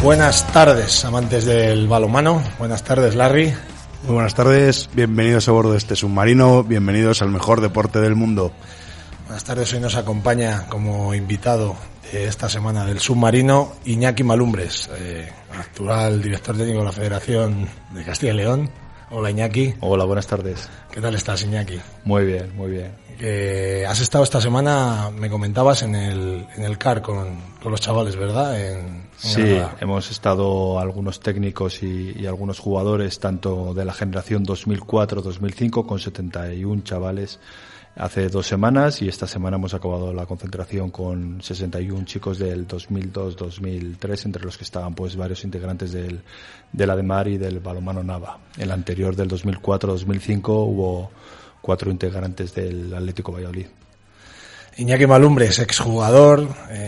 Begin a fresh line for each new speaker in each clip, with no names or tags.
Buenas tardes, amantes del balonmano. Buenas tardes, Larry.
Muy buenas tardes, bienvenidos a bordo de este submarino, bienvenidos al mejor deporte del mundo.
Buenas tardes, hoy nos acompaña como invitado de esta semana del submarino Iñaki Malumbres, actual director técnico de la Federación de Castilla y León. Hola, Iñaki.
Hola, buenas tardes.
¿Qué tal estás, Iñaki?
Muy bien, muy bien.
Has estado esta semana, me comentabas, en el CAR con los chavales, ¿verdad?
Sí,
Granada.
hemos estado algunos técnicos y algunos jugadores, tanto de la generación 2004-2005, con 71 chavales hace 2 semanas, y esta semana hemos acabado la concentración con 61 chicos del 2002-2003, entre los que estaban pues varios integrantes del ADEMAR y del balonmano Nava. El anterior, del 2004-2005, hubo 4 integrantes del Atlético Valladolid.
Iñaki Malumbres, exjugador,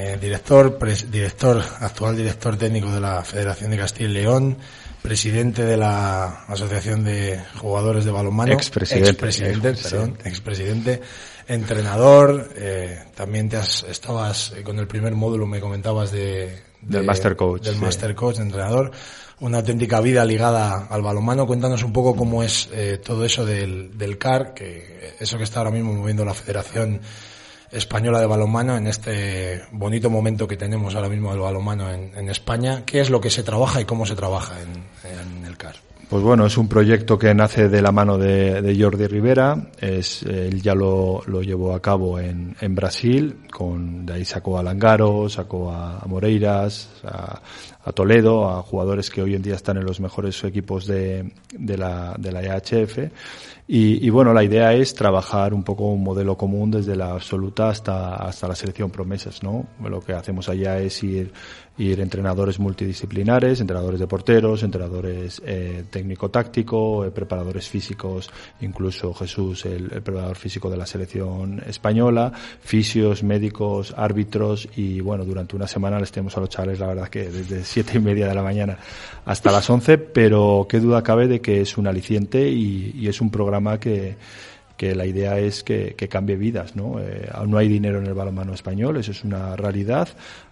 actual director técnico de la Federación de Castilla y León, presidente de la Asociación de Jugadores de Balonmano, expresidente, entrenador, también estabas con el primer módulo, me comentabas del
Master Coach,
Master Coach, entrenador, una auténtica vida ligada al balonmano. Cuéntanos un poco cómo es todo eso del CAR, que eso que está ahora mismo moviendo la Federación Española de Balonmano en este bonito momento que tenemos ahora mismo del balonmano en España. ¿Qué es lo que se trabaja y cómo se trabaja en el CAR?
Pues bueno, es un proyecto que nace de la mano de Jordi Rivera. Él ya lo llevó a cabo en Brasil, de ahí sacó a Langaro, sacó a Moreiras, a Toledo, a jugadores que hoy en día están en los mejores equipos de la EHF. Y bueno, la idea es trabajar un poco un modelo común desde la absoluta hasta la selección promesas, ¿no? Lo que hacemos allá es ir entrenadores multidisciplinares, entrenadores de porteros, entrenadores técnico-táctico, preparadores físicos, incluso Jesús, el preparador físico de la selección española, fisios, médicos, árbitros, y bueno, durante una semana les tenemos a los chavales, la verdad, que desde 7:30 de la mañana hasta las 11, pero qué duda cabe de que es un aliciente y es un programa que la idea es que cambie vidas, ¿no? No hay dinero en el balonmano español, eso es una realidad.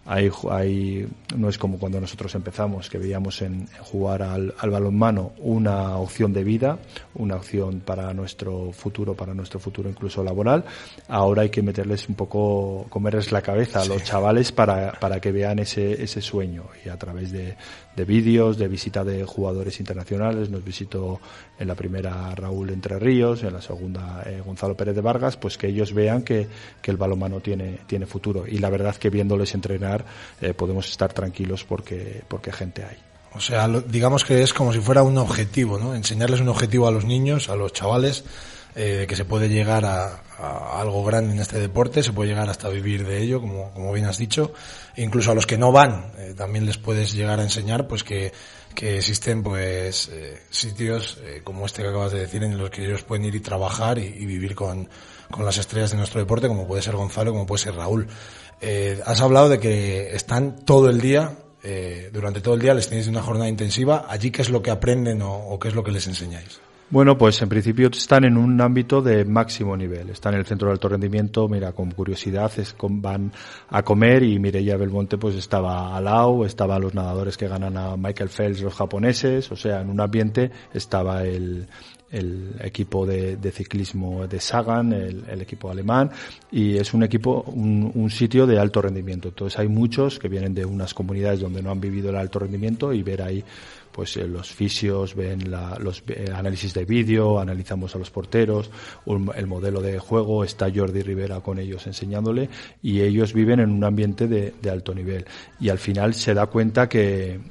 No es como cuando nosotros empezamos, que veíamos en jugar al balonmano una opción de vida, una opción para nuestro futuro incluso laboral. Ahora hay que meterles un poco, comerles la cabeza a los chavales para que vean ese sueño, y a través de vídeos, de visita de jugadores internacionales. Nos visitó en la primera Raúl Entre Ríos, en la segunda Gonzalo Pérez de Vargas, pues que ellos vean que el balonmano tiene futuro, y la verdad que viéndoles entrenar podemos estar tranquilos porque gente hay.
O sea, digamos que es como si fuera un objetivo, ¿no? Enseñarles un objetivo a los niños, a los chavales, que se puede llegar a algo grande en este deporte, se puede llegar hasta vivir de ello, como bien has dicho. E incluso a los que no van, también les puedes llegar a enseñar pues que existen pues sitios como este que acabas de decir, en los que ellos pueden ir y trabajar y vivir con las estrellas de nuestro deporte, como puede ser Gonzalo, como puede ser Raúl. Has hablado de que están todo el día, durante todo el día les tenéis una jornada intensiva. ¿Allí qué es lo que aprenden o qué es lo que les enseñáis?
Bueno, pues en principio están en un ámbito de máximo nivel. Están en el centro de alto rendimiento. Mira, con curiosidad van a comer, y Mireia Belmonte pues estaba al lado, estaban los nadadores que ganan a Michael Phelps, los japoneses. O sea, en un ambiente estaba el equipo de ciclismo de Sagan, el equipo alemán, y es un equipo, un sitio de alto rendimiento. Entonces hay muchos que vienen de unas comunidades donde no han vivido el alto rendimiento, y ver ahí pues los fisios, ven los análisis de vídeo, analizamos a los porteros, el modelo de juego, está Jordi Rivera con ellos enseñándole, y ellos viven en un ambiente de alto nivel, y al final se dan cuenta que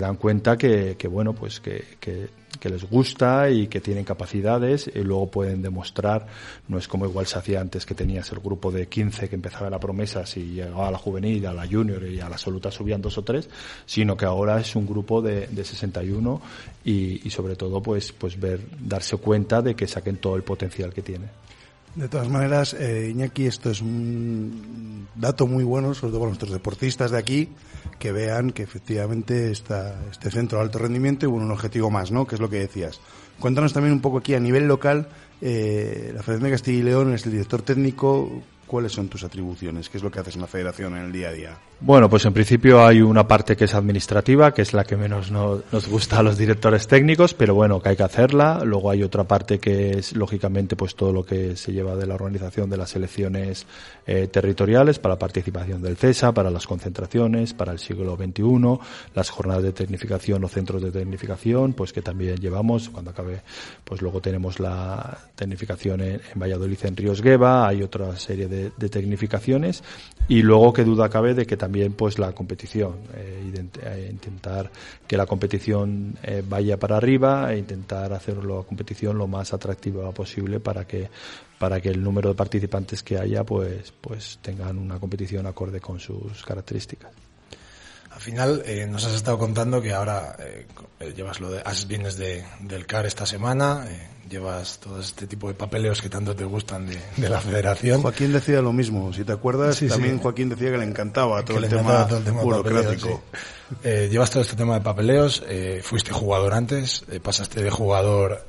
bueno, pues que les gusta y que tienen capacidades, y luego pueden demostrar. No es como igual se hacía antes, que tenías el grupo de 15 que empezaba la promesa, si llegaba a la juvenil, a la junior y a la absoluta subían 2 o 3, sino que ahora es un grupo de 61, y sobre todo pues darse cuenta de que saquen todo el potencial que tiene.
De todas maneras, Iñaki, esto es un dato muy bueno, sobre todo para nuestros deportistas de aquí, que vean que efectivamente este centro de alto rendimiento y un objetivo más, ¿no? Que es lo que decías. Cuéntanos también un poco aquí a nivel local, la Federación de Castilla y León es el director técnico. ¿cuáles son tus atribuciones? ¿Qué es lo que haces en la federación en el día a día?
Bueno, pues en principio hay una parte que es administrativa, que es la que menos nos gusta a los directores técnicos, pero bueno, que hay que hacerla. Luego hay otra parte que es, lógicamente, pues todo lo que se lleva de la organización de las selecciones territoriales, para la participación del CESA, para las concentraciones, para el siglo XXI, las jornadas de tecnificación o centros de tecnificación, pues que también llevamos. Cuando acabe, pues luego tenemos la tecnificación en Valladolid, en Ríos Gueva, hay otra serie de tecnificaciones, y luego que duda cabe de que también pues la competición, intentar que la competición vaya para arriba e intentar hacer la competición lo más atractiva posible para que el número de participantes que haya pues tengan una competición acorde con sus características.
Al final nos has estado contando que ahora llevas vienes del CAR esta semana, llevas todo este tipo de papeleos que tanto te gustan de la federación.
Joaquín decía lo mismo, si te acuerdas,
sí,
también
sí.
Joaquín decía que le encantaba todo el tema burocrático.
Sí. Llevas todo este tema de papeleos, fuiste jugador antes, pasaste de jugador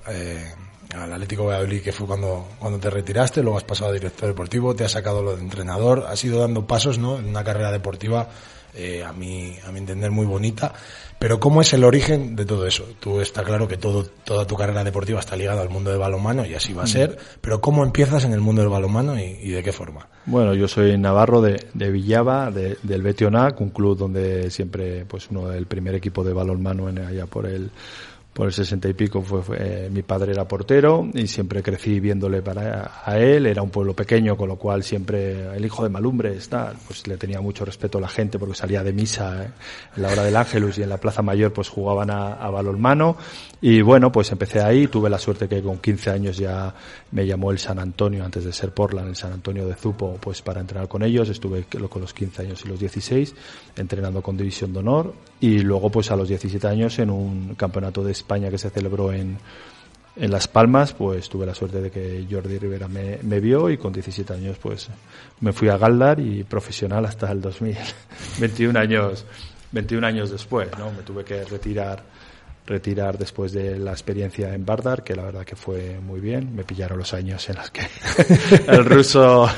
al Atlético de Valladolid, que fue cuando te retiraste, luego has pasado a director deportivo, te has sacado lo de entrenador, has ido dando pasos, ¿no?, en una carrera deportiva a mi entender muy bonita. Pero ¿cómo es el origen de todo eso? Tú está claro que toda tu carrera deportiva está ligada al mundo del balonmano y así va a ser, pero ¿cómo empiezas en el mundo del balonmano y de qué forma? Bueno,
yo soy navarro de Villava, del Betionac, un club donde siempre, pues el primer equipo de balonmano allá por el 60 y pico fue mi padre era portero y siempre crecí viéndole a él. Era un pueblo pequeño, con lo cual siempre el hijo de Malumbres, pues le tenía mucho respeto a la gente porque salía de misa en la hora del Ángelus, y en la Plaza Mayor pues jugaban a balonmano. Y bueno, pues empecé ahí. Tuve la suerte que con 15 años ya me llamó el San Antonio, antes de ser Portland, el San Antonio de Zupo, pues para entrenar con ellos. Estuve con los 15 años y los 16 entrenando con División de Honor, y luego pues a los 17 años en un campeonato de España que se celebró en Las Palmas, pues tuve la suerte de que Jordi Rivera me vio, y con 17 años pues me fui a Galdar, y profesional hasta el 2000, 21 años después, ¿no? Me tuve que retirar después de la experiencia en Vardar, que la verdad que fue muy bien. Me pillaron los años en los que el ruso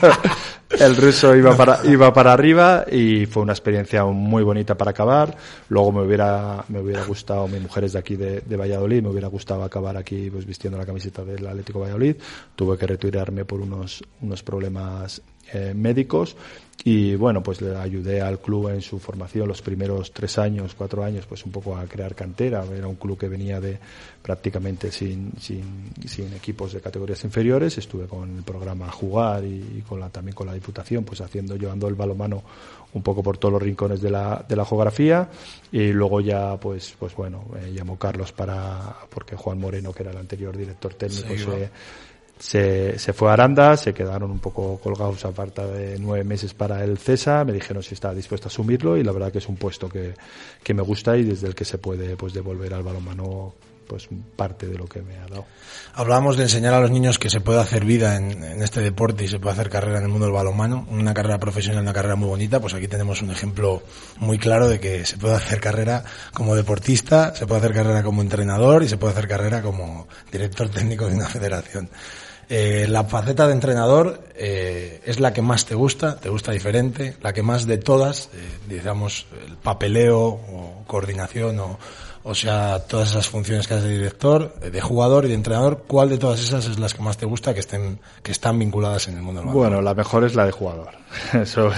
iba para arriba, y fue una experiencia muy bonita para acabar. Luego me hubiera gustado, mi mujer es de aquí de Valladolid, me hubiera gustado acabar aquí pues vistiendo la camiseta del Atlético de Valladolid. Tuve que retirarme por unos problemas médicos, y bueno, pues le ayudé al club en su formación los primeros 4 años, pues un poco a crear cantera. Era un club que venía de prácticamente sin equipos de categorías inferiores. Estuve con el programa Jugar y también con la Diputación, pues llevando el balonmano un poco por todos los rincones de la geografía. Y luego ya pues bueno, llamó Carlos porque Juan Moreno, que era el anterior director técnico, se fue a Aranda. Se quedaron un poco colgados a falta de 9 meses para el CESA. Me dijeron si estaba dispuesto a asumirlo, y la verdad que es un puesto que me gusta, y desde el que se puede pues devolver al balonmano pues parte de lo que me ha dado.
Hablábamos de enseñar a los niños que se puede hacer vida en este deporte y se puede hacer carrera en el mundo del balonmano, una carrera profesional, una carrera muy bonita. Pues aquí tenemos un ejemplo muy claro de que se puede hacer carrera como deportista, se puede hacer carrera como entrenador y se puede hacer carrera como director técnico de una federación. La faceta de entrenador es la que más te gusta diferente, la que más de todas, digamos, el papeleo o coordinación o sea, todas esas funciones que haces de director, de jugador y de entrenador. ¿Cuál de todas esas es las que más te gusta que están vinculadas en el mundo del balonmano?
Bueno, la mejor es la de jugador. Eso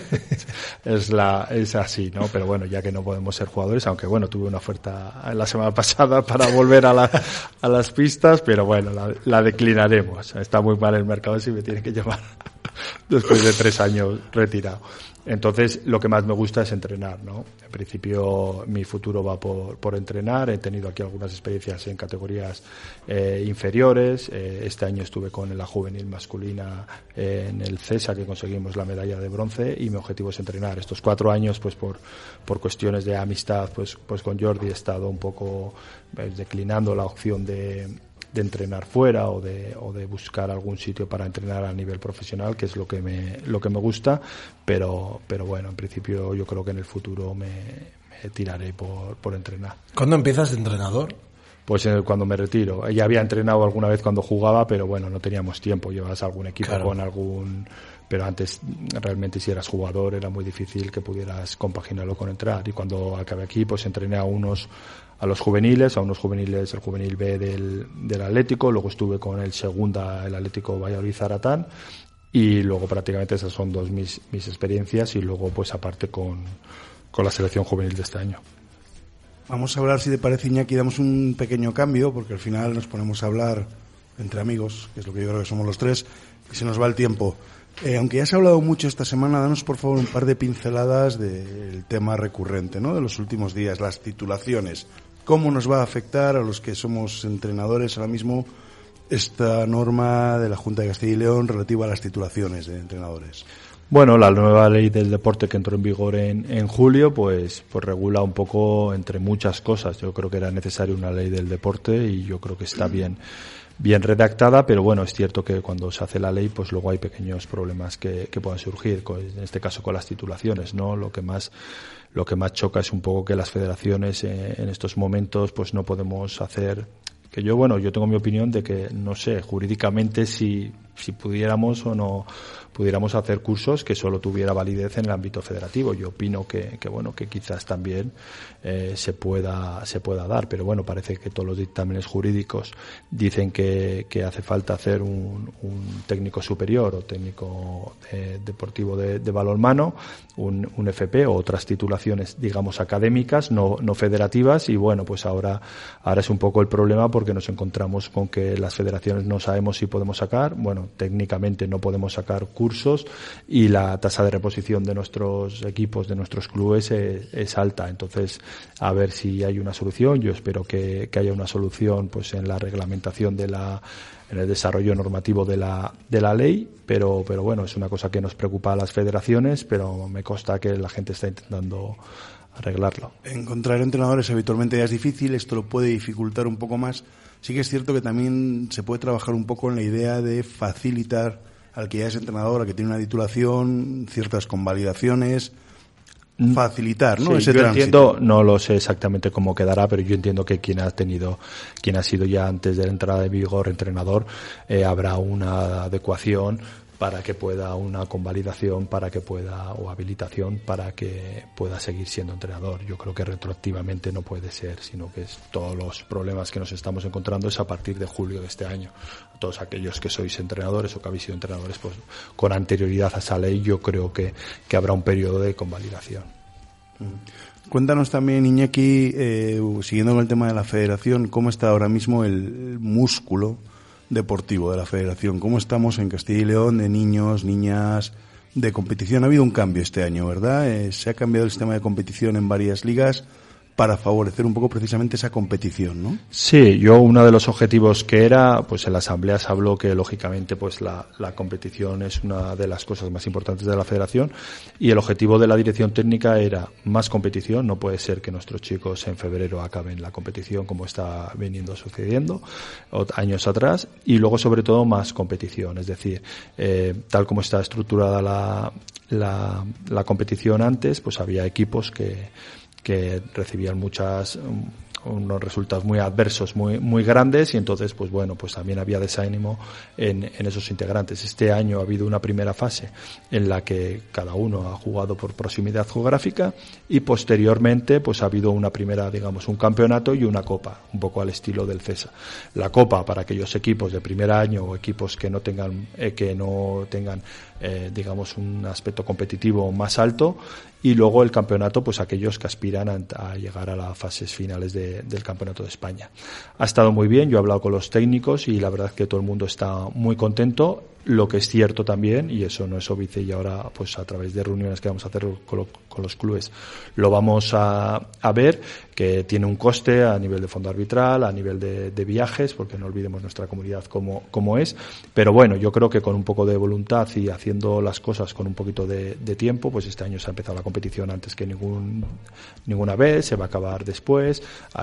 es así, ¿no? Pero bueno, ya que no podemos ser jugadores, aunque bueno, tuve una oferta la semana pasada para volver a las pistas, pero bueno, la declinaremos. Está muy mal el mercado si me tiene que llevar después de 3 años retirado. Entonces, lo que más me gusta es entrenar, ¿no? En principio, mi futuro va por entrenar. He tenido aquí algunas experiencias en categorías inferiores. Este año estuve con la juvenil masculina en el CESA, que conseguimos la medalla de bronce, y mi objetivo es entrenar. Estos 4 años, pues por cuestiones de amistad, pues con Jordi he estado un poco declinando la opción de entrenar fuera o de buscar algún sitio para entrenar a nivel profesional, que es lo que me gusta, pero bueno, en principio yo creo que en el futuro me tiraré por entrenar.
¿Cuándo empiezas de entrenador?
Pues cuando me retiro. Ya había entrenado alguna vez cuando jugaba, pero bueno, no teníamos tiempo. Llevas algún equipo con algún... Pero antes, realmente, si eras jugador, era muy difícil que pudieras compaginarlo con entrar. Y cuando acabé aquí, pues entrené a unos juveniles, el juvenil B del Atlético, luego estuve con el segunda, el Atlético Valladolid Zaratán, y luego prácticamente esas son mis experiencias, y luego pues aparte con la selección juvenil de este año.
Vamos a hablar, si te parece, Iñaki, damos un pequeño cambio, porque al final nos ponemos a hablar entre amigos, que es lo que yo creo que somos los tres, y se nos va el tiempo. Aunque ya se ha hablado mucho esta semana, danos por favor un par de pinceladas del tema recurrente, ¿no?, de los últimos días, las titulaciones. ¿Cómo nos va a afectar a los que somos entrenadores ahora mismo esta norma de la Junta de Castilla y León relativa a las titulaciones de entrenadores?
Bueno, la nueva ley del deporte que entró en vigor en julio, pues regula un poco, entre muchas cosas. Yo creo que era necesaria una ley del deporte y yo creo que está bien redactada, pero bueno, es cierto que cuando se hace la ley, pues luego hay pequeños problemas que puedan surgir, en este caso con las titulaciones, ¿no? Lo que más choca es un poco que las federaciones en estos momentos pues no podemos hacer, que yo tengo mi opinión de que no sé jurídicamente si pudiéramos o no pudiéramos hacer cursos que solo tuviera validez en el ámbito federativo. Yo opino que quizás también se pueda dar, pero bueno, parece que todos los dictámenes jurídicos dicen que hace falta hacer un técnico superior o técnico deportivo de balonmano, un FP o otras titulaciones, digamos, académicas, no federativas, y bueno, pues ahora es un poco el problema, porque nos encontramos con que las federaciones no sabemos si podemos sacar, bueno, técnicamente no podemos sacar cursos, y la tasa de reposición de nuestros equipos, de nuestros clubes es alta. Entonces, a ver si hay una solución. Yo espero que haya una solución pues en la reglamentación en el desarrollo normativo de la ley, pero bueno, es una cosa que nos preocupa a las federaciones, pero me consta que la gente está intentando arreglarlo.
Encontrar entrenadores habitualmente ya es difícil, esto lo puede dificultar un poco más. Sí que es cierto que también se puede trabajar un poco en la idea de facilitar al que ya es entrenador, al que tiene una titulación, ciertas convalidaciones, facilitar, ¿no?
Sí,
ese
yo
tránsito.
entiendo, no lo sé exactamente cómo quedará, pero yo entiendo que quien ha sido ya antes de la entrada de vigor entrenador, habrá una adecuación para que pueda, una convalidación para que pueda, o habilitación para que pueda seguir siendo entrenador. Yo creo que retroactivamente no puede ser, sino que todos los problemas que nos estamos encontrando es a partir de julio de este año. Todos aquellos que sois entrenadores o que habéis sido entrenadores, pues con anterioridad a esa ley, yo creo que habrá un periodo de convalidación.
Cuéntanos también, Iñaki, siguiendo con el tema de la federación, ¿cómo está ahora mismo el músculo deportivo de la federación? ¿Cómo estamos en Castilla y León de niños, niñas, de competición? Ha habido un cambio este año, ¿verdad? Se ha cambiado el sistema de competición en varias ligas para favorecer un poco precisamente esa competición, ¿no? Sí,
uno de los objetivos que era, pues en la asamblea se habló que lógicamente pues la competición es una de las cosas más importantes de la federación, y el objetivo de la dirección técnica era más competición. No puede ser que nuestros chicos en febrero acaben la competición como está veniendo sucediendo años atrás, y luego sobre todo más competición, es decir, tal como está estructurada la competición antes, pues había equipos que recibían unos resultados muy adversos, muy grandes, y entonces pues bueno, pues también había desánimo en esos integrantes. Este año ha habido una primera fase en la que cada uno ha jugado por proximidad geográfica, y posteriormente pues ha habido una primera, digamos, un campeonato y una copa, un poco al estilo del CESA. La copa para aquellos equipos de primer año o equipos que no tengan digamos, un aspecto competitivo más alto, y luego el campeonato pues aquellos que aspiran a llegar a las fases finales del Campeonato de España. Ha estado muy bien, yo he hablado con los técnicos y la verdad es que todo el mundo está muy contento. Lo que es cierto también, y eso no es óbice, y ahora pues a través de reuniones que vamos a hacer con los clubes lo vamos a ver, que tiene un coste a nivel de fondo arbitral, a nivel de viajes, porque no olvidemos nuestra comunidad como es, pero bueno, yo creo que con un poco de voluntad y haciendo las cosas con un poquito de tiempo, pues este año se ha empezado la competición antes que ninguna vez, se va a acabar después, hay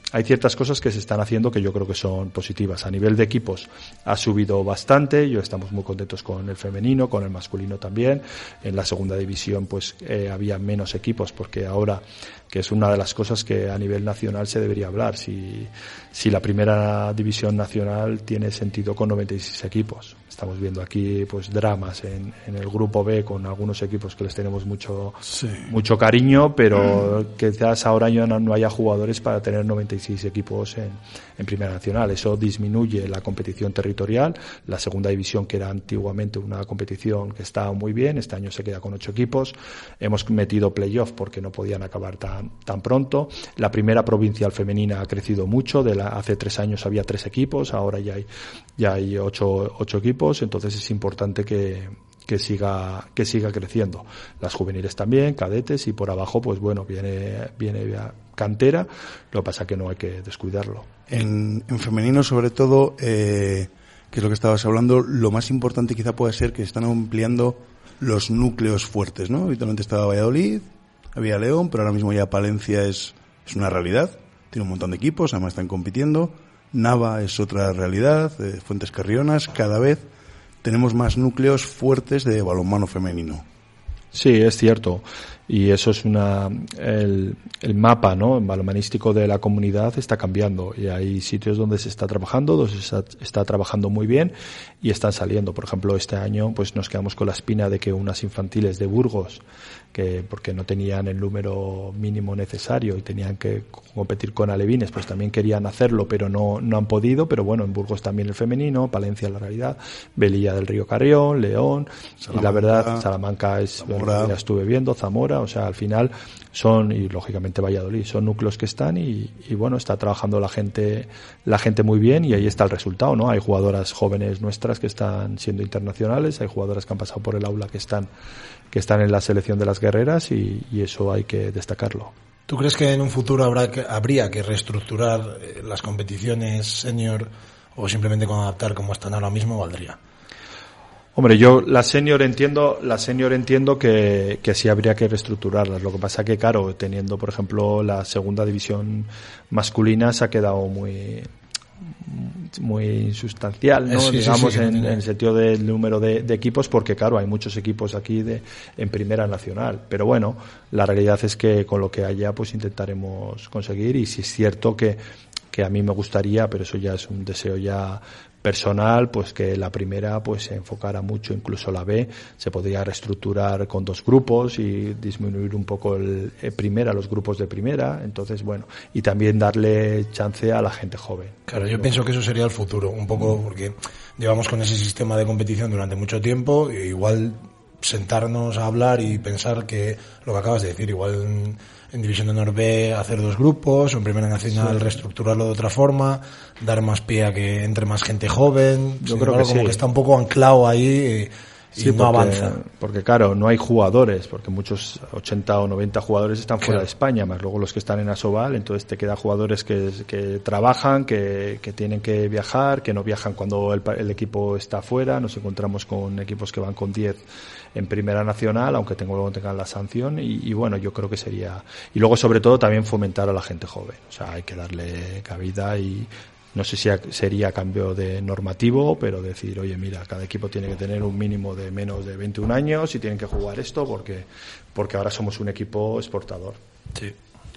hay ciertas cosas que se están haciendo que yo creo que son positivas. A nivel de equipos ha subido bastante, estamos muy contentos con el femenino, con el masculino también. En la segunda división pues había menos equipos, porque ahora, que es una de las cosas que a nivel nacional se debería hablar, si la primera división nacional tiene sentido con 96 equipos. Estamos viendo aquí pues dramas en el grupo B con algunos equipos que les tenemos mucho cariño, pero quizás ahora ya no haya jugadores para tener 96 equipos en primera nacional. Eso disminuye la competición territorial. La segunda división, que era antiguamente una competición que estaba muy bien, este año se queda con 8 equipos. Hemos metido playoff porque no podían acabar tan pronto. La primera provincial femenina ha crecido mucho. Hace 3 años había 3 equipos, ahora ya hay 8 equipos. Entonces es importante que siga creciendo. Las juveniles también, cadetes, y por abajo pues bueno, viene cantera. Lo que pasa que no hay que descuidarlo.
En femenino, sobre todo, que es lo que estabas hablando, lo más importante quizá puede ser que están ampliando los núcleos fuertes, ¿no? Habitualmente estaba Valladolid, había León, pero ahora mismo ya Palencia es una realidad. Tiene un montón de equipos, además están compitiendo. Nava es otra realidad, Fuentes Carrionas. Cada vez tenemos más núcleos fuertes de balonmano femenino.
Sí, es cierto. Y eso es el mapa, ¿no? Balonmanístico de la comunidad está cambiando, y hay sitios donde se está trabajando, donde se está trabajando muy bien y están saliendo. Por ejemplo, este año pues nos quedamos con la espina de que unas infantiles de Burgos, porque no tenían el número mínimo necesario y tenían que competir con alevines, pues también querían hacerlo, pero no han podido. Pero bueno, en Burgos también el femenino, Palencia la realidad, Velilla del Río Carrión, León, Salamanca, y la verdad Salamanca ya estuve viendo, Zamora. O sea, al final y lógicamente Valladolid, son núcleos que están y bueno, está trabajando la gente muy bien, y ahí está el resultado, ¿no? Hay jugadoras jóvenes nuestras que están siendo internacionales, hay jugadoras que han pasado por el aula que están en la selección de las guerreras, y eso hay que destacarlo.
¿Tú crees que en un futuro habría que reestructurar las competiciones senior, o simplemente con adaptar como están ahora mismo valdría?
Hombre, yo la senior entiendo que sí habría que reestructurarlas. Lo que pasa que, claro, teniendo, por ejemplo, la segunda división masculina se ha quedado muy insustancial, ¿no?
Sí,
digamos,
sí,
en el sentido del número de equipos, porque claro, hay muchos equipos aquí en primera nacional. Pero bueno, la realidad es que con lo que haya pues intentaremos conseguir, y si es cierto que a mí me gustaría, pero eso ya es un deseo ya personal, pues que la primera pues se enfocara mucho, incluso la B se podría reestructurar con 2 grupos y disminuir un poco los grupos de primera. Entonces bueno, y también darle chance a la gente joven.
Claro, yo pienso que eso sería el futuro, un poco, porque llevamos con ese sistema de competición durante mucho tiempo, e igual sentarnos a hablar y pensar que lo que acabas de decir, igual en División de Honor B hacer 2 grupos, o en Primera Nacional reestructurarlo de otra forma, dar más pie a que entre más gente joven.
Yo creo que
como
sí,
que está un poco anclado ahí y no avanza.
Porque claro, no hay jugadores, porque muchos 80 o 90 jugadores están fuera de España, más luego los que están en Asobal. Entonces te quedan jugadores que trabajan, que tienen que viajar, que no viajan cuando el equipo está fuera. Nos encontramos con equipos que van con 10 en Primera Nacional, aunque tengan la sanción, y bueno, yo creo que sería. Y luego, sobre todo, también fomentar a la gente joven. O sea, hay que darle cabida, y no sé si sería cambio de normativo, pero decir, oye, mira, cada equipo tiene que tener un mínimo de menos de 21 años y tienen que jugar esto porque ahora somos un equipo exportador.
Sí.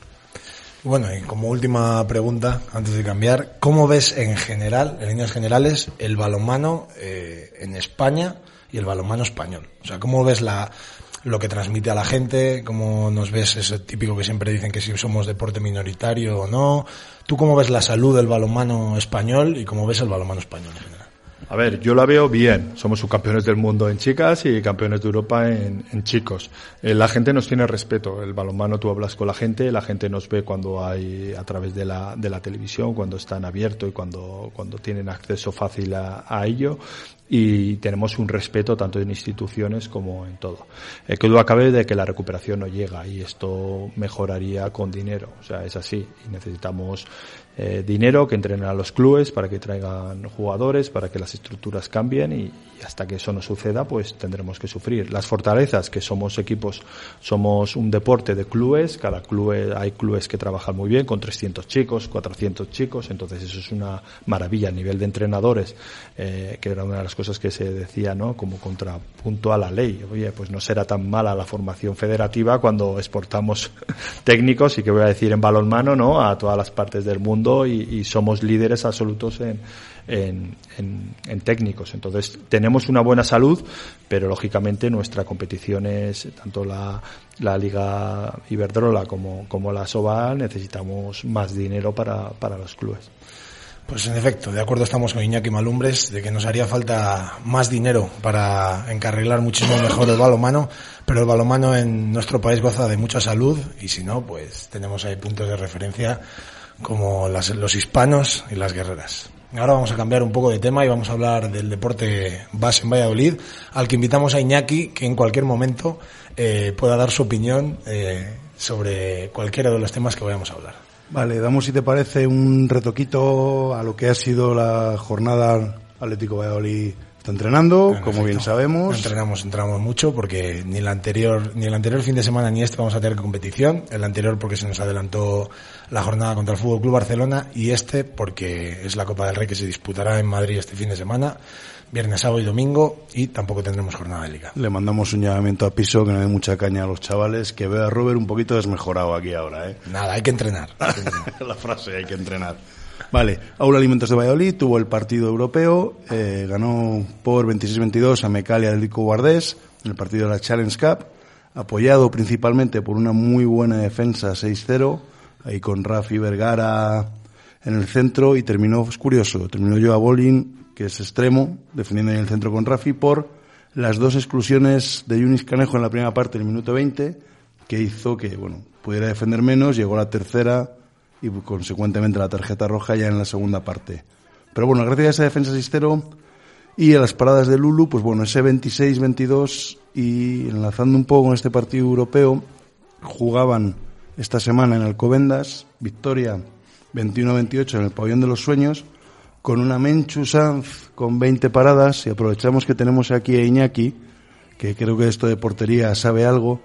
Bueno, y como última pregunta, antes de cambiar, ¿cómo ves en general, en líneas generales, el balonmano en España y el balonmano español? O sea, ¿cómo ves lo que transmite a la gente? ¿Cómo nos ves ese típico que siempre dicen que si somos deporte minoritario o no? ¿Tú cómo ves la salud del balonmano español y cómo ves el balonmano español en general?
A ver, yo la veo bien. Somos subcampeones del mundo en chicas y campeones de Europa en chicos. La gente nos tiene respeto. El balonmano, tú hablas con la gente nos ve cuando hay a través de la televisión, cuando están abiertos y cuando tienen acceso fácil a ello. Y tenemos un respeto tanto en instituciones como en todo. Que duda cabe de que la recuperación no llega, y esto mejoraría con dinero. O sea, es así. Y necesitamos dinero que entrenen a los clubes para que traigan jugadores, para que las las estructuras cambien y hasta que eso no suceda, pues tendremos que sufrir. Las fortalezas, que somos equipos, somos un deporte de clubes, cada club, hay clubes que trabajan muy bien, con 300 chicos, 400 chicos, entonces eso es una maravilla a nivel de entrenadores, que era una de las cosas que se decía, ¿no?, como contrapunto a la ley. Oye, pues no será tan mala la formación federativa cuando exportamos técnicos, y que voy a decir en balonmano, ¿no?, a todas las partes del mundo, y somos líderes absolutos en técnicos. Entonces tenemos una buena salud, pero lógicamente nuestra competición es tanto la Liga Iberdrola como la Sobal. Necesitamos más dinero para los clubes.
Pues en efecto, de acuerdo estamos con Iñaki Malumbres de que nos haría falta más dinero para encarrilar muchísimo mejor el balonmano, pero el balonmano en nuestro país goza de mucha salud, y si no, pues tenemos ahí puntos de referencia como los hispanos y las guerreras. Ahora vamos a cambiar un poco de tema y vamos a hablar del deporte base en Valladolid, al que invitamos a Iñaki, que en cualquier momento pueda dar su opinión sobre cualquiera de los temas que vayamos a hablar.
Vale, damos, si te parece, un retoquito a lo que ha sido la jornada. Atlético Valladolid está entrenando, como bien sabemos.
Entrenamos mucho, porque ni el anterior fin de semana ni este vamos a tener competición. El anterior porque se nos adelantó la jornada contra el Fútbol Club Barcelona, y este porque es la Copa del Rey, que se disputará en Madrid este fin de semana, viernes, sábado y domingo, y tampoco tendremos jornada de liga.
Le mandamos un llamamiento a Piso, que no dé mucha caña a los chavales, que veo a Robert un poquito desmejorado aquí ahora, ¿eh?
Nada, hay que entrenar.
La frase, hay que entrenar. Vale, Aula Alimentos de Valladolid tuvo el partido europeo, ganó por 26-22 a Mecalia del Atlético Guardés en el partido de la Challenge Cup, apoyado principalmente por una muy buena defensa 6-0, ahí con Rafi Vergara en el centro, y terminó, es curioso, terminó Joao Bolin, que es extremo, defendiendo en el centro con Rafi, por las dos exclusiones de Yunis Canejo en la primera parte, en el minuto 20, que hizo que, pudiera defender menos. Llegó la tercera y consecuentemente la tarjeta roja ya en la segunda parte. Pero gracias a esa defensa 6-0 y a las paradas de Lulu, ese 26-22, y enlazando un poco con este partido europeo, jugaban esta semana en Alcobendas, victoria 21-28 en el Pabellón de los Sueños, con una Menchu Sanz con 20 paradas, y aprovechamos que tenemos aquí a Iñaki, que creo que esto de portería sabe algo.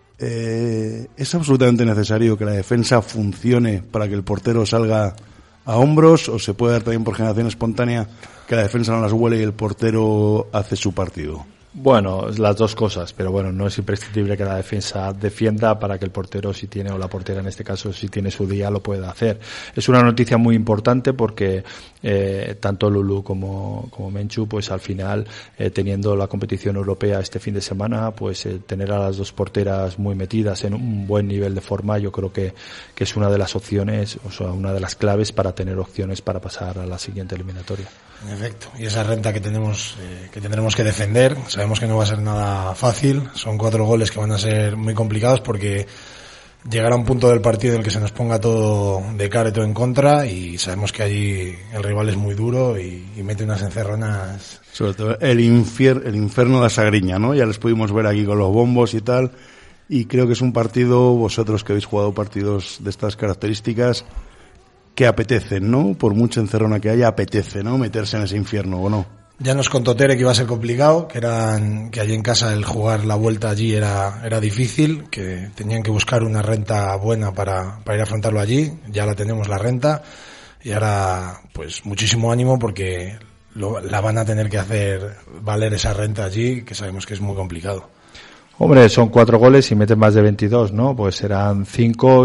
¿Es absolutamente necesario que la defensa funcione para que el portero salga a hombros, o se puede dar también por generación espontánea que la defensa no las huele y el portero hace su partido?
Bueno, las dos cosas, pero no es imprescindible que la defensa defienda para que el portero, si tiene, o la portera en este caso, si tiene su día, lo pueda hacer. Es una noticia muy importante porque tanto Lulu como Menchu, pues al final, teniendo la competición europea este fin de semana, pues tener a las dos porteras muy metidas en un buen nivel de forma, yo creo que es una de las opciones, o sea, una de las claves para tener opciones para pasar a la siguiente eliminatoria.
En efecto, y esa renta que tenemos, que tendremos que defender, sabemos que no va a ser nada fácil. Son 4 goles que van a ser muy complicados, porque llegará un punto del partido en el que se nos ponga todo de cara y todo en contra, y sabemos que allí el rival es muy duro y mete unas encerronas.
Sobre todo el infierno de la Sagriña, ¿no? Ya les pudimos ver aquí con los bombos y tal, y creo que es un partido, vosotros que habéis jugado partidos de estas características, que apetecen, ¿no? Por mucha encerrona que haya, apetece, ¿no? Meterse en ese infierno, ¿o no? Ya nos contó Tere que iba a ser complicado, que allí en casa el jugar la vuelta allí era difícil, que tenían que buscar una renta buena para ir a afrontarlo allí. Ya la tenemos, la renta, y ahora pues muchísimo ánimo, porque la van a tener que hacer valer esa renta allí, que sabemos que es muy complicado.
Hombre, son 4 goles y meten más de 22, ¿no? Pues serán 5,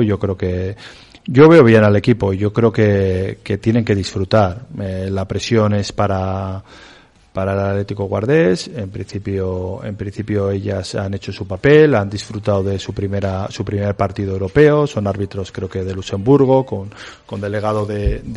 yo veo bien al equipo, yo creo que tienen que disfrutar. La presión es para el Atlético Guardés. En principio ellas han hecho su papel, han disfrutado de su primer partido europeo, son árbitros creo que de Luxemburgo, con delegado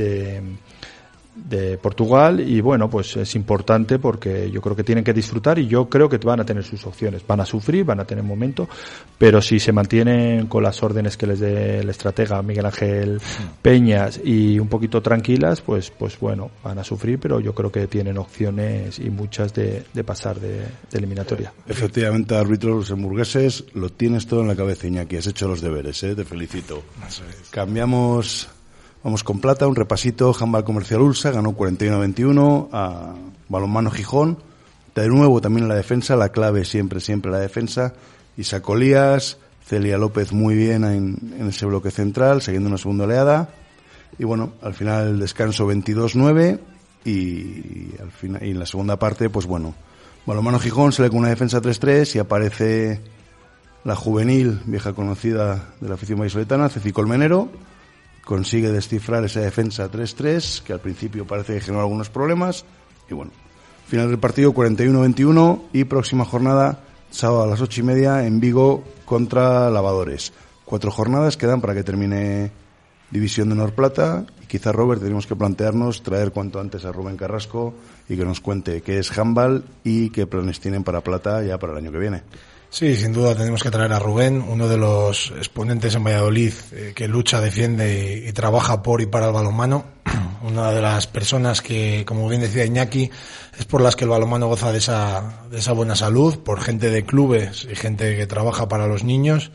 de Portugal, y pues es importante, porque yo creo que tienen que disfrutar, y yo creo que van a tener sus opciones, van a sufrir, van a tener momento, pero si se mantienen con las órdenes que les dé el estratega Miguel Ángel Peñas y un poquito tranquilas, pues van a sufrir, pero yo creo que tienen opciones, y muchas, de pasar de eliminatoria.
Efectivamente, árbitros luxemburgueses, lo tienes todo en la cabeza, Iñaki, has hecho los deberes, te felicito. Cambiamos. Vamos con plata, un repasito. Handball Comercial Ulsa ganó 41-21 a Balonmano Gijón. De nuevo también en la defensa, la clave siempre la defensa. Isaac Olías, Celia López muy bien en ese bloque central, siguiendo una segunda oleada. Y bueno, al final el descanso 22-9 y al final, y en la segunda parte, pues bueno, Balonmano Gijón sale con una defensa 3-3 y aparece la juvenil, vieja conocida de la afición vallisoletana, Ceci Colmenero, consigue descifrar esa defensa 3-3, que al principio parece que generó algunos problemas, y bueno, final del partido 41-21 y próxima jornada, sábado a las 8:30 en Vigo contra Lavadores. 4 jornadas quedan para que termine División de Honor Plata, y quizá, Robert, tenemos que plantearnos traer cuanto antes a Rubén Carrasco y que nos cuente qué es handball y qué planes tienen para Plata ya para el año que viene.
Sí, sin duda tenemos que traer a Rubén, uno de los exponentes en Valladolid que lucha, defiende y trabaja por y para el balonmano. Una de las personas que, como bien decía Iñaki, es por las que el balonmano goza de esa buena salud, por gente de clubes y gente que trabaja para los niños.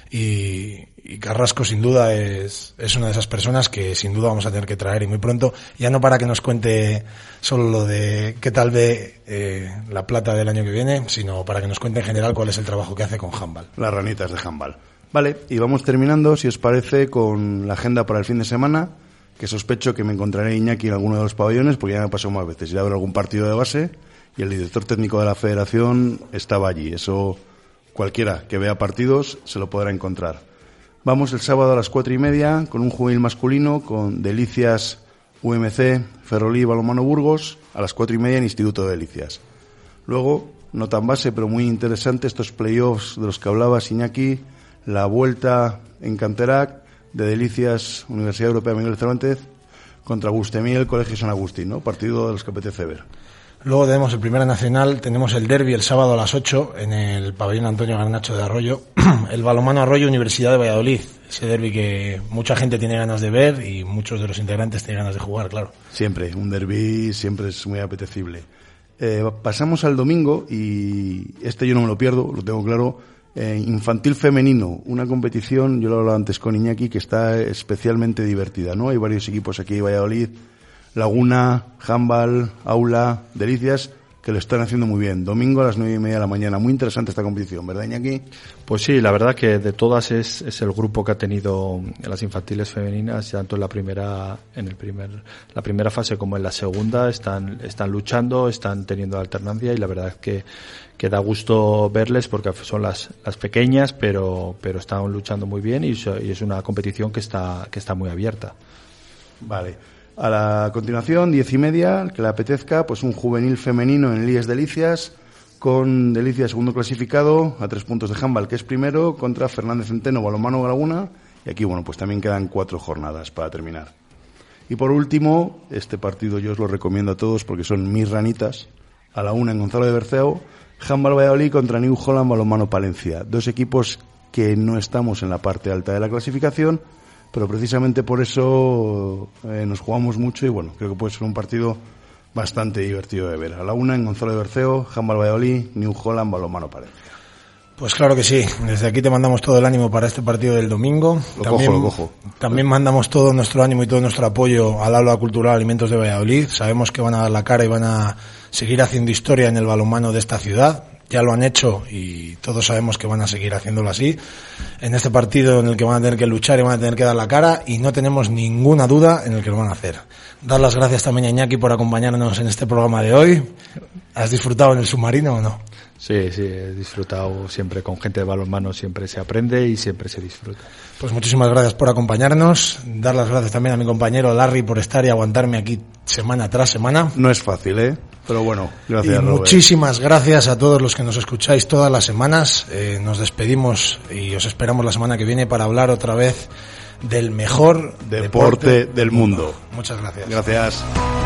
Y Carrasco sin duda es una de esas personas que sin duda vamos a tener que traer, y muy pronto, ya no para que nos cuente solo lo de qué tal ve la Plata del año que viene, sino para que nos cuente en general cuál es el trabajo que hace con handball.
Las ranitas de handball. Vale, y vamos terminando, si os parece, con la agenda para el fin de semana, que sospecho que me encontraré Iñaki en alguno de los pabellones, porque ya me ha pasado más veces. Ir a ver algún partido de base, y el director técnico de la federación estaba allí. Eso cualquiera que vea partidos se lo podrá encontrar. Vamos el sábado a las 4:30 con un juvenil masculino con Delicias UMC Ferrolí Balonmano Burgos a las 4:30 en Instituto de Delicias. Luego, no tan base pero muy interesante, estos playoffs de los que hablabas, Iñaki, la vuelta en Canterac de Delicias Universidad Europea Miguel Cervantes contra Gustemiel Colegio San Agustín, ¿no? Partido de los que apetece ver.
Luego tenemos el Primera Nacional, tenemos el derbi el sábado a las 8 en el pabellón Antonio Garnacho de Arroyo, el balonmano Arroyo Universidad de Valladolid, ese derbi que mucha gente tiene ganas de ver y muchos de los integrantes tienen ganas de jugar, claro.
Siempre, un derbi siempre es muy apetecible. Pasamos al domingo y yo no me lo pierdo, lo tengo claro, infantil femenino, una competición, yo lo hablaba antes con Iñaki, que está especialmente divertida, ¿no? Hay varios equipos aquí en Valladolid, Laguna, Handball, Aula, Delicias, que lo están haciendo muy bien. Domingo a las 9:30 de la mañana. Muy interesante esta competición, ¿verdad, Iñaki?
Pues sí, la verdad que de todas es el grupo que ha tenido en las infantiles femeninas, tanto en la primera fase como en la segunda, están luchando, están teniendo alternancia, y la verdad es que da gusto verles porque son las pequeñas, pero están luchando muy bien, y es una competición que está muy abierta.
Vale. A la continuación, 10:30, que le apetezca, pues un juvenil femenino en el IES Delicias, con Delicias segundo clasificado, a 3 puntos de handball, que es primero, contra Fernández Centeno, Balonmano Laguna, y aquí, bueno, pues también quedan 4 jornadas para terminar. Y por último, este partido yo os lo recomiendo a todos porque son mis ranitas, a la 1 en Gonzalo de Berceo, Handball Valladolid contra New Holland Balonmano Palencia, 2 equipos que no estamos en la parte alta de la clasificación, pero precisamente por eso nos jugamos mucho y bueno, creo que puede ser un partido bastante divertido de ver. A la 1 en Gonzalo de Berceo, Handball Valladolid, New Holland Balonmano Palencia.
Pues claro que sí, desde aquí te mandamos todo el ánimo para este partido del domingo.
Lo cojo.
También mandamos todo nuestro ánimo y todo nuestro apoyo al Aula Cultural Alimentos de Valladolid. Sabemos que van a dar la cara y van a seguir haciendo historia en el balonmano de esta ciudad. Ya lo han hecho y todos sabemos que van a seguir haciéndolo así. En este partido en el que van a tener que luchar y van a tener que dar la cara, y no tenemos ninguna duda en el que lo van a hacer. Dar las gracias también a Iñaki por acompañarnos en este programa de hoy. ¿Has disfrutado en el submarino o no?
Sí, he disfrutado siempre con gente de balonmano, siempre se aprende y siempre se disfruta.
Pues muchísimas gracias por acompañarnos. Dar las gracias también a mi compañero Larry por estar y aguantarme aquí semana tras semana.
No es fácil, pero bueno, gracias,
Robert. Muchísimas gracias a todos los que nos escucháis todas las semanas. Nos despedimos y os esperamos la semana que viene para hablar otra vez del mejor
deporte del mundo.
Muchas gracias.
Gracias.